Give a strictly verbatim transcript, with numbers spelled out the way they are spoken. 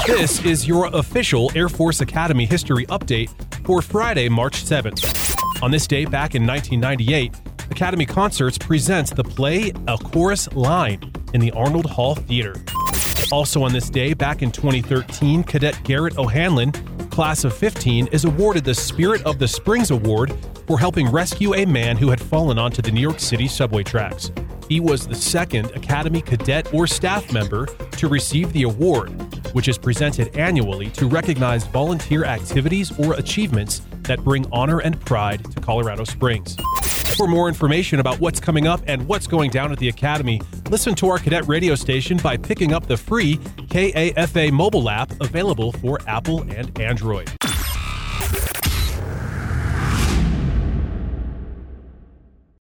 This is your official Air Force Academy history update for Friday, March seventh. On this day, back in nineteen ninety-eight, Academy Concerts presents the play A Chorus Line in the Arnold Hall Theater. Also on this day, back in twenty thirteen, Cadet Garrett O'Hanlon, class of fifteen, is awarded the Spirit of the Springs Award for helping rescue a man who had fallen onto the New York City subway tracks. He was the second Academy cadet or staff member to receive the award, which is presented annually to recognize volunteer activities or achievements that bring honor and pride to Colorado Springs. For more information about what's coming up and what's going down at the Academy, listen to our cadet radio station by picking up the free K A F A mobile app available for Apple and Android.